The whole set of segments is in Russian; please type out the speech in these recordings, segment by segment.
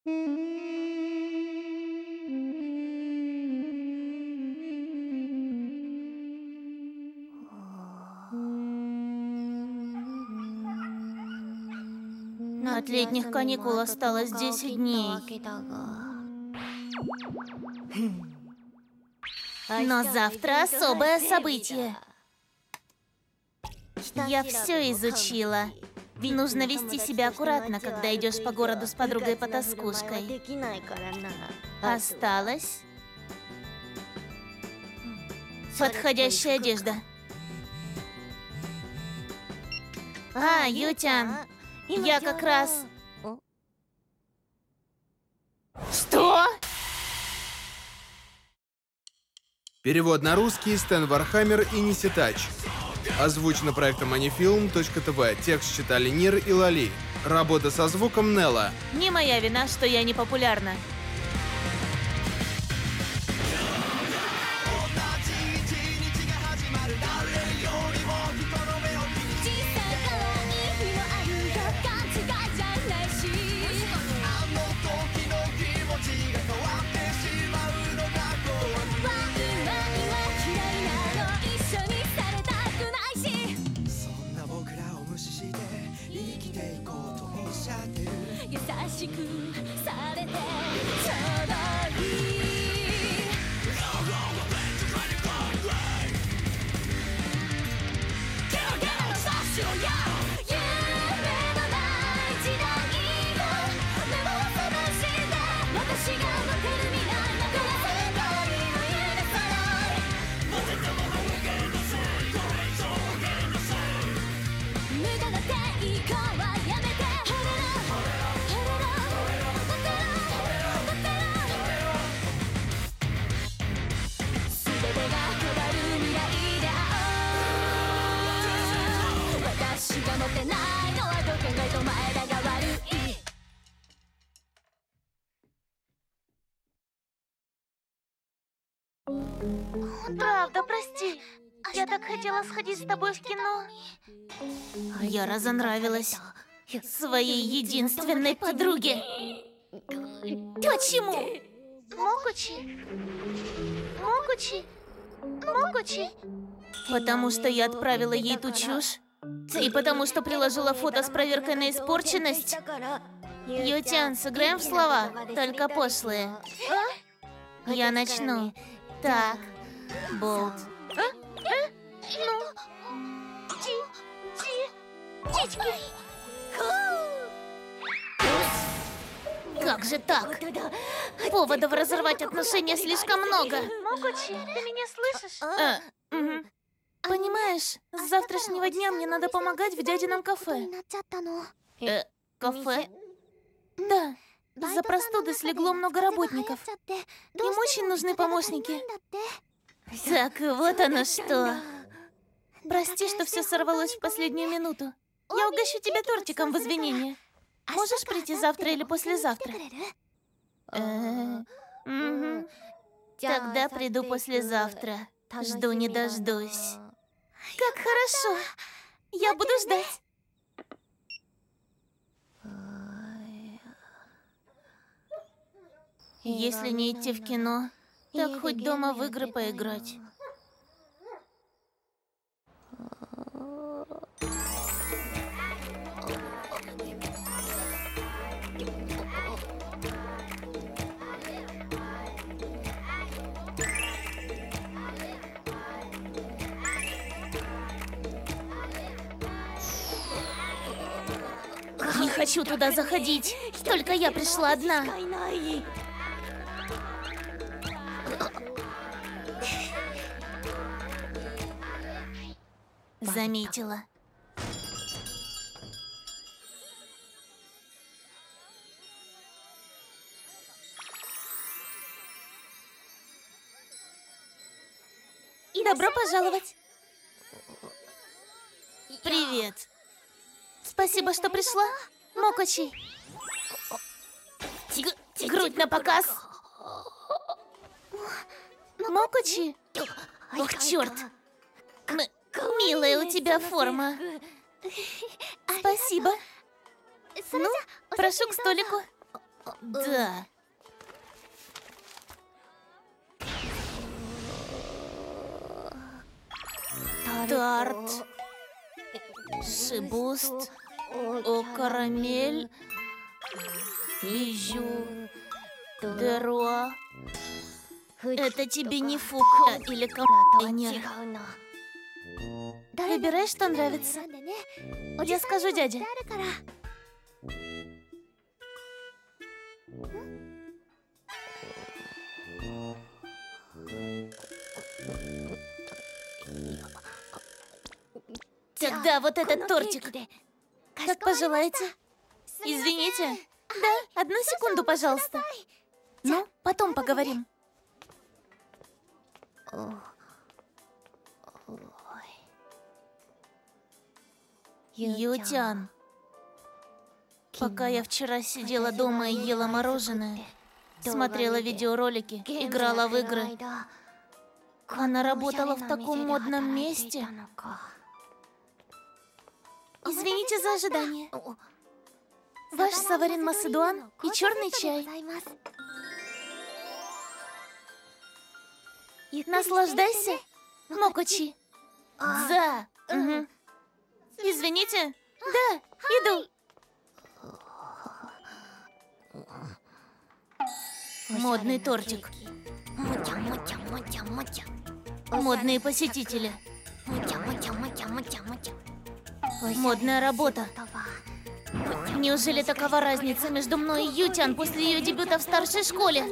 От летних каникул осталось 10 дней. Но завтра особое событие. Я все изучила. Нужно вести себя аккуратно, когда идешь по городу с подругой-потаскушкой. Осталось подходящая одежда. Ютян, я как раз... Что? Перевод на русский Стэн Вархаммер и Ниситач. Озвучено проектом Anifilm.tv. Текст читали Нир и Лали. Работа со звуком Нелла. Не моя вина, что я не популярна. Правда, прости. Я так хотела сходить с тобой в кино. Я разонравилась своей единственной подруге. Почему? Мокучи. Потому что я отправила ей ту чушь. И потому что приложила фото с проверкой на испорченность. Ютян, сыграем в слова, только пошлые. Я начну. Так, Болт. Птички. Как же так? Поводов разорвать отношения слишком много. Мокучи, ты меня слышишь? Понимаешь, с завтрашнего дня мне надо помогать в дядином кафе. Кафе? Да. Из-за простуды слегло много работников. Им очень нужны помощники. Так, вот оно что. Прости, что все сорвалось в последнюю минуту. Я угощу тебя тортиком в извинение. Можешь прийти завтра или послезавтра? Тогда приду послезавтра. Жду не дождусь. Как хорошо. Я буду ждать. Если не идти в кино, так хоть дома в игры поиграть. Не хочу туда заходить. Только я пришла одна. Заметила. Добро пожаловать. Привет. Спасибо, что пришла, Мокучи. Грудь на показ. Мокучи? Ох, черт. Милая у тебя форма. Спасибо. Ну, прошу к столику. Да. Тарт. Шибуст. О, карамель. Бижу. Деруа. Это тебе не фука или контейнер. Выбирай, что нравится. Я скажу дяде. Тогда вот этот тортик. Как пожелаете. Извините. Да, 1 секунду, пожалуйста. Ну, потом поговорим. Ютян. Пока я вчера сидела дома и ела мороженое, смотрела видеоролики, играла в игры. Она работала в таком модном месте. Извините за ожидание. Ваш саварин Масседуан и черный чай. Наслаждайся, Мокочи. За. Угу. Извините. Да, иду. Модный тортик. Модные посетители. Модная работа. Неужели такова разница между мной и Ютян после ее дебюта в старшей школе?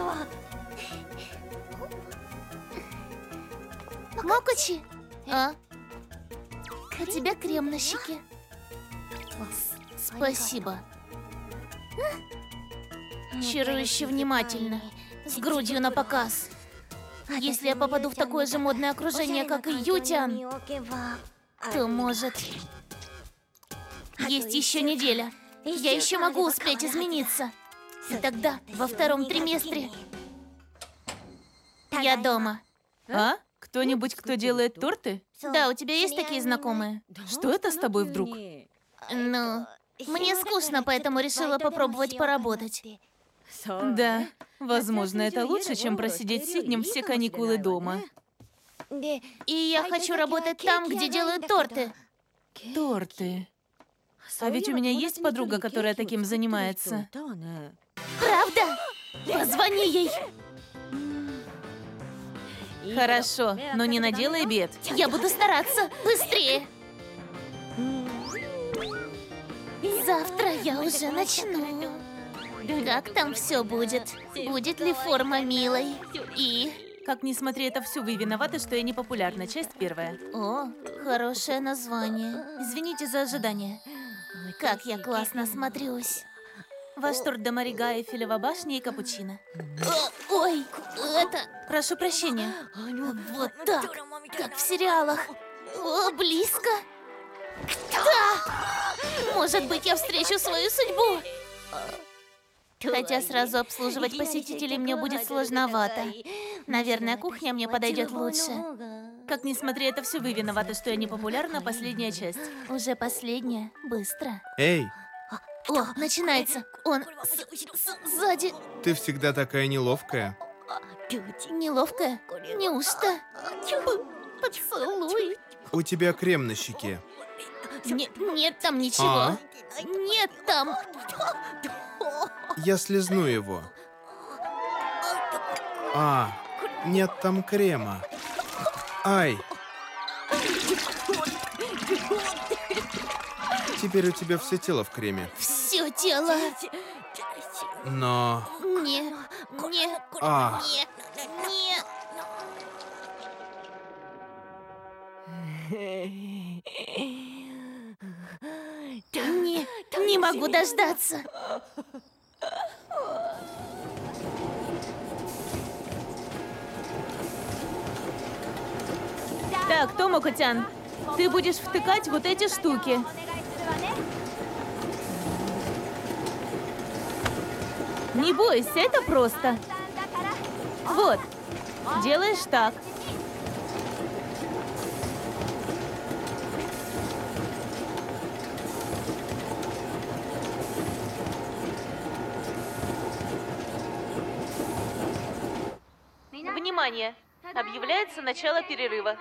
Мокочи? А? У тебя крем на щеке. Спасибо. Чарующе внимательно, с грудью на показ. Если я попаду в такое же модное окружение, как и Ютян, то, может, есть еще неделя. Я еще могу успеть измениться. И тогда, во 2-м триместре, я дома. А? Кто-нибудь, кто делает торты? Да, у тебя есть такие знакомые? Что это с тобой вдруг? Ну, мне скучно, поэтому решила попробовать поработать. Да, возможно, это лучше, чем просидеть сиднем все каникулы дома. И я хочу работать там, где делают торты. Торты. А ведь у меня есть подруга, которая таким занимается. Правда? Позвони ей. Хорошо, но не наделай бед. Я буду стараться. Быстрее. Завтра я уже начну. Как там все будет? Будет ли форма милой? И... Как ни смотри, это все вы виноваты, что я не популярна. Часть 1. О, хорошее название. Извините за ожидание. Как я классно смотрюсь. Ваш торт до Марига, Эйфелева башня и капучино. Ой, это... Прошу прощения. Вот так, как в сериалах. О, близко. Да! Может быть, я встречу свою судьбу. Хотя сразу обслуживать посетителей мне будет сложновато. Наверное, кухня мне подойдет лучше. Как ни смотри, это все вы виноваты, что я не популярна. Последняя часть. Уже последняя. Быстро. Эй, О, начинается. Он сзади. ты всегда такая неловкая. Неловкая? Неужто? Поцелуй. У тебя крем на щеке. Нет там ничего. А? Нет там. Я слезну его. А, нет там крема. Ай. Теперь у тебя все тело в креме. Все тело. Но... Не. А, Не могу дождаться. Так, Томоко-тян, ты будешь втыкать вот эти штуки. Не бойся, это просто. Вот, делаешь так. Внимание! Объявляется начало перерыва.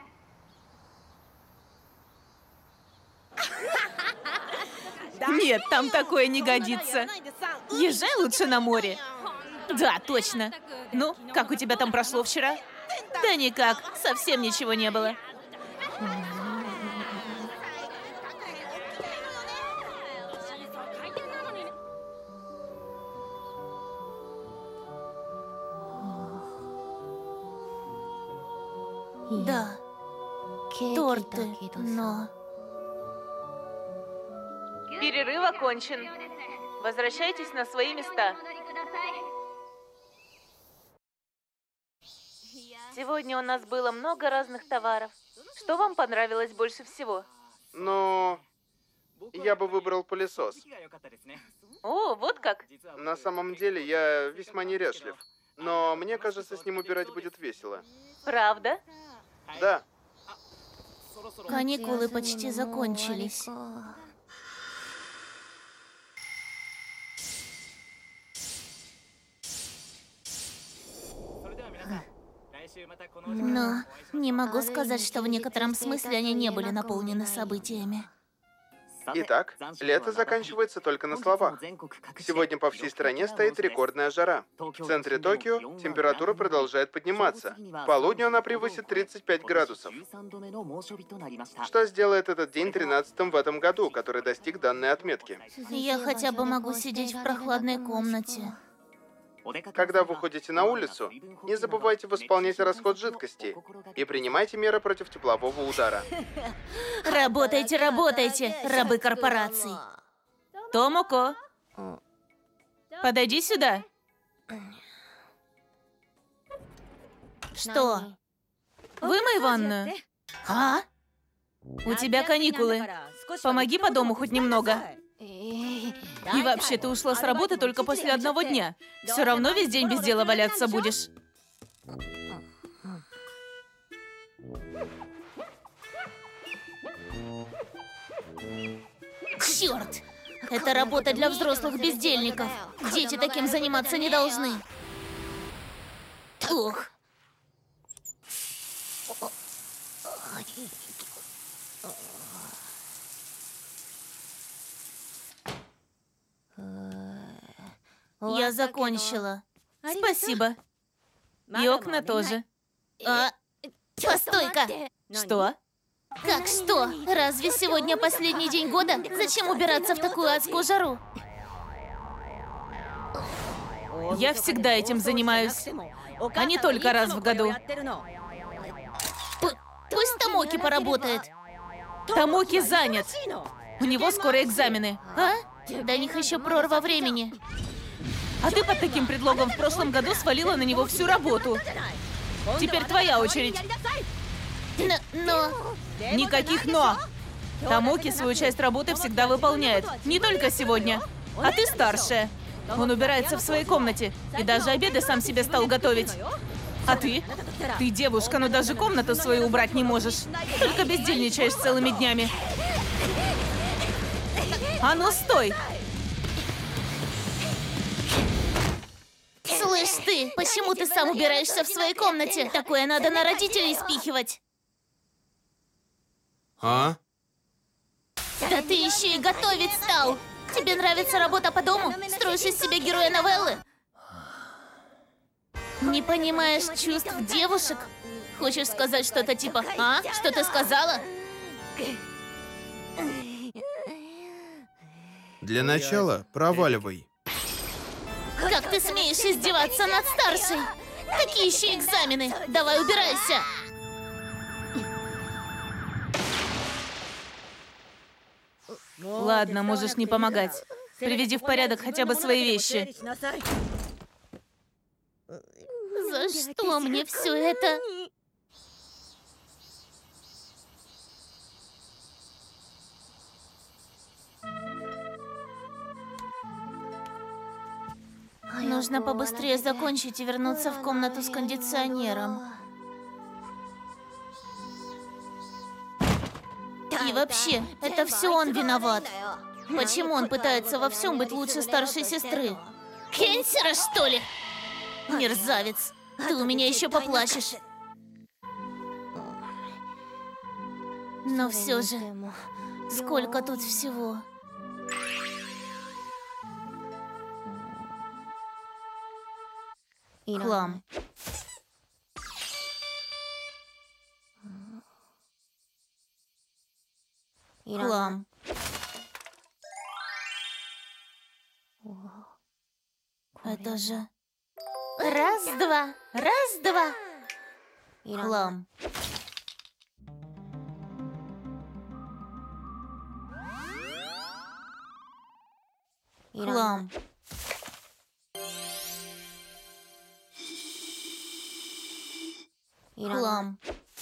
Нет, там такое не годится. Езжай лучше на море. Да, точно. Ну, как у тебя там прошло вчера? Да никак, совсем ничего не было. Да, торты, но... Перерыв окончен. Возвращайтесь на свои места. Сегодня у нас было много разных товаров. Что вам понравилось больше всего? Ну, я бы выбрал пылесос. О, вот как? На самом деле, я весьма неряшлив. Но мне кажется, с ним убирать будет весело. Правда? Да. Каникулы почти закончились. Но не могу сказать, что в некотором смысле они не были наполнены событиями. Итак, лето заканчивается только на словах. Сегодня по всей стране стоит рекордная жара. В центре Токио температура продолжает подниматься. К полудню она превысит 35 градусов. Что сделает этот день 13-м в этом году, который достиг данной отметки? Я хотя бы могу сидеть в прохладной комнате. Когда вы выходите на улицу, не забывайте восполнять расход жидкости и принимайте меры против теплового удара. Работайте, работайте, рабы корпораций. Томоко, подойди сюда. Что? Вымой ванную. А? У тебя каникулы. Помоги по дому хоть немного. И вообще, ты ушла с работы только после одного дня. Все равно весь день без дела валяться будешь. Черт! Это работа для взрослых бездельников. Дети таким заниматься не должны. Ух. Я закончила. Спасибо. И окна тоже. Постой-ка! Что? Как что? Разве сегодня последний день года? Зачем убираться в такую адскую жару? Я всегда этим занимаюсь. А не только раз в году. Пусть Томоки поработает. Томоки занят. У него скоро экзамены. А? До них еще прорва времени. А ты под таким предлогом в прошлом году свалила на него всю работу. Теперь твоя очередь. Но... Никаких «но». Томоки свою часть работы всегда выполняет. Не только сегодня. А ты старшая. Он убирается в своей комнате. И даже обеды сам себе стал готовить. А ты? Ты девушка, но даже комнату свою убрать не можешь. Только бездельничаешь целыми днями. А ну, стой! Слышь ты, почему ты сам убираешься в своей комнате? Такое надо на родителей спихивать. А? Да ты еще и готовить стал. Тебе нравится работа по дому? Строишь из себя героя новеллы? Не понимаешь чувств девушек? Хочешь сказать что-то типа «А? Что ты сказала?» Для начала проваливай. Как ты смеешь издеваться над старшей? Какие еще экзамены? Давай убирайся. Ладно, можешь не помогать. Приведи в порядок хотя бы свои вещи. За что мне все это? Нужно побыстрее закончить и вернуться в комнату с кондиционером. И вообще, это все он виноват. Почему он пытается во всем быть лучше старшей сестры? Кенсера, что ли? Мерзавец. Ты у меня еще поплачешь. Но все же, сколько тут всего. Хлам. Хлам. Это же... Раз-два, раз-два. Хлам. Хлам. Хлам.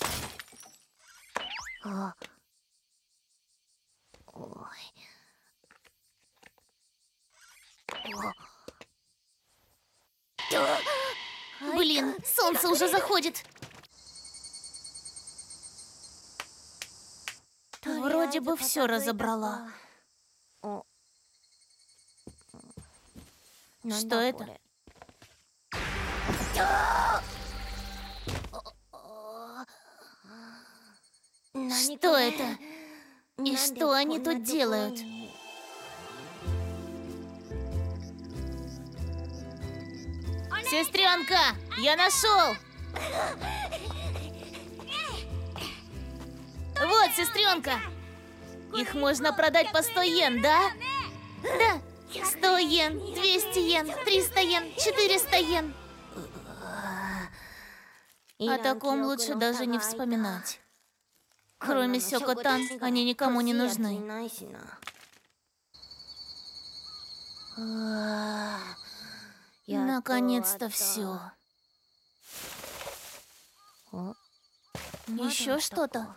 Блин, солнце уже заходит. Вроде бы все разобрала. Что это? Что это? И что они тут делают? Сестренка, я нашел! Вот, сестренка! Их можно продать по 100 йен, да? Да. 100 йен, 200 йен, 300 йен, 400 йен. О таком лучше даже не вспоминать. Кроме Сёко-тан, они никому не нужны. Наконец-то все. Еще что-то?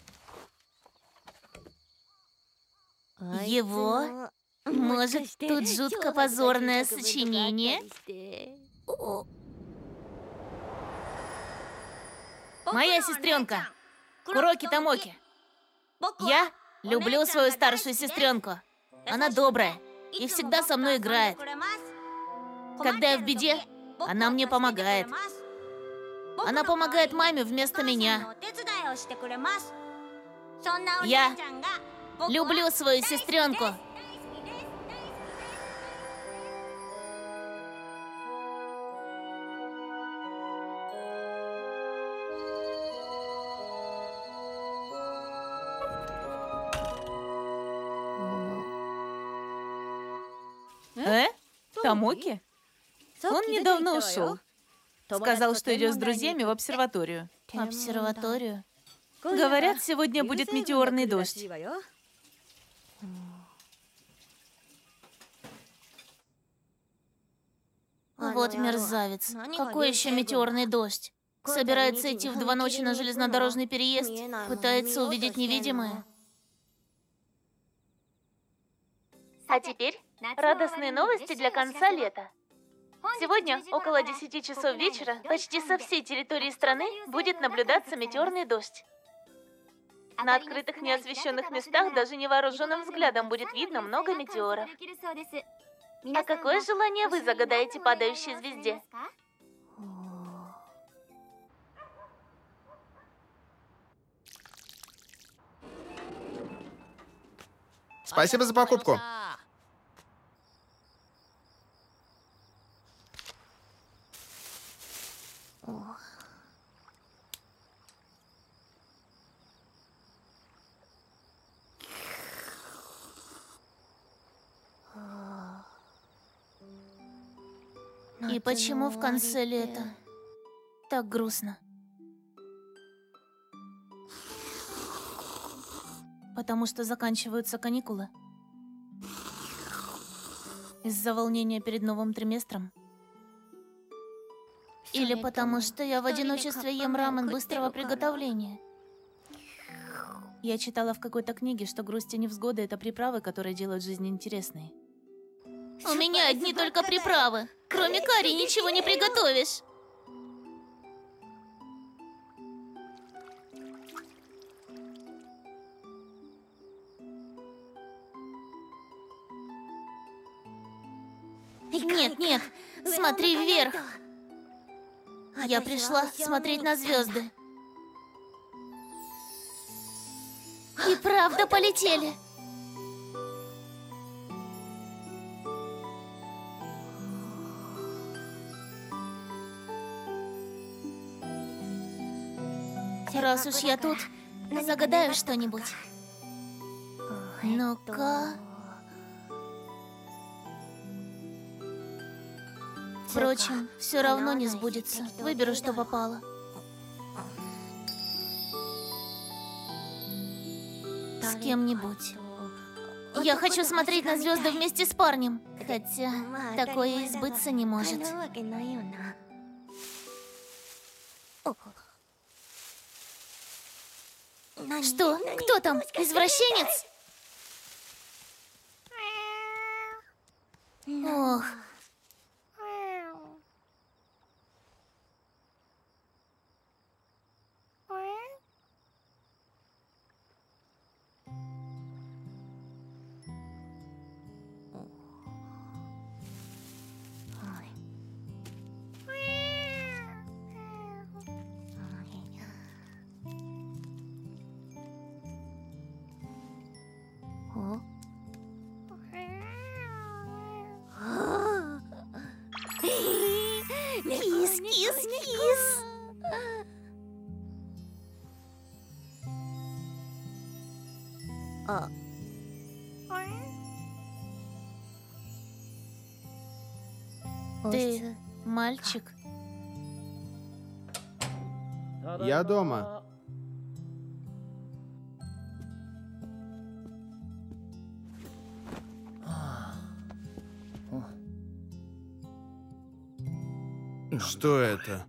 Его? Может, тут жутко позорное сочинение? Моя сестренка. Куроки Томоки. Я люблю свою старшую сестренку. Она добрая и всегда со мной играет. Когда я в беде, она мне помогает. Она помогает маме вместо меня. Я люблю свою сестренку. Томоки? Он недавно ушел. Сказал, что идет с друзьями в обсерваторию. Обсерваторию? Говорят, сегодня будет метеорный дождь. Вот мерзавец. Какой еще метеорный дождь? Собирается идти в 2 ночи на железнодорожный переезд? Пытается увидеть невидимое? А теперь радостные новости для конца лета. Сегодня, около 10 часов вечера, почти со всей территории страны будет наблюдаться метеорный дождь. На открытых неосвещенных местах даже невооруженным взглядом будет видно много метеоров. А какое желание вы загадаете падающей звезде? Спасибо за покупку. И почему в конце лета так грустно? Потому что заканчиваются каникулы. Из-за волнения перед новым триместром. Или потому что я в одиночестве ем рамен быстрого приготовления? Я читала в какой-то книге, что грусть и невзгоды — это приправы, которые делают жизнь интересной. У меня одни только приправы. Кроме карри ничего не приготовишь. Нет, нет, смотри вверх. Я пришла смотреть на звезды. И правда полетели. Раз уж я тут, загадаю что-нибудь. Ну-ка. Впрочем, все равно не сбудется. Выберу, что попало. С кем-нибудь. Я хочу смотреть на звезды вместе с парнем. Хотя такое и сбыться не может. Что? Кто там? Извращенец? Ох. Кис, кис, кис. Ты мальчик? Я дома. Что это?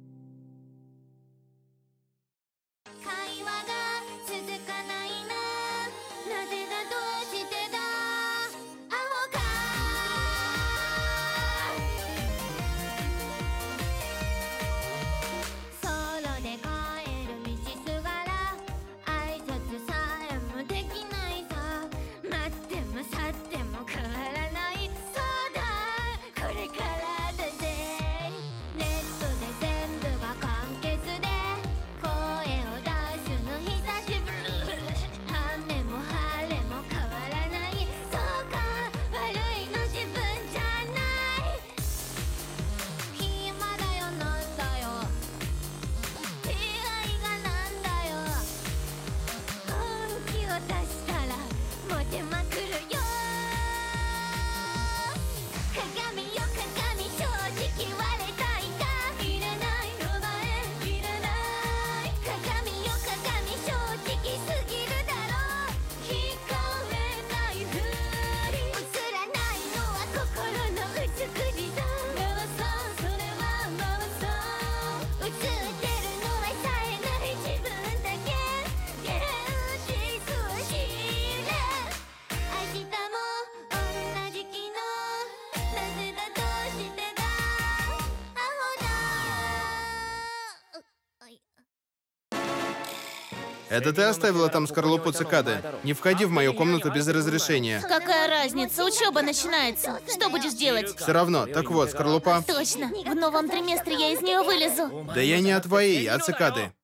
Это ты оставила там скорлупу цикады? Не входи в мою комнату без разрешения. Какая разница? Учеба начинается. Что будешь делать? Все равно. Так вот, скорлупа. Точно. В новом триместре я из нее вылезу. Да я не о твоей, а цикады.